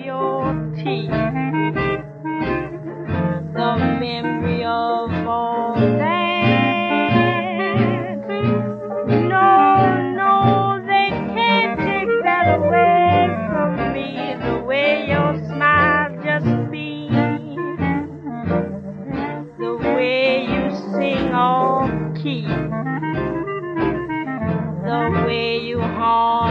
your teeth, the memory of all that. No, no, they can't take that away from me, the way your smile just beams, the way you sing off key, the way you haunt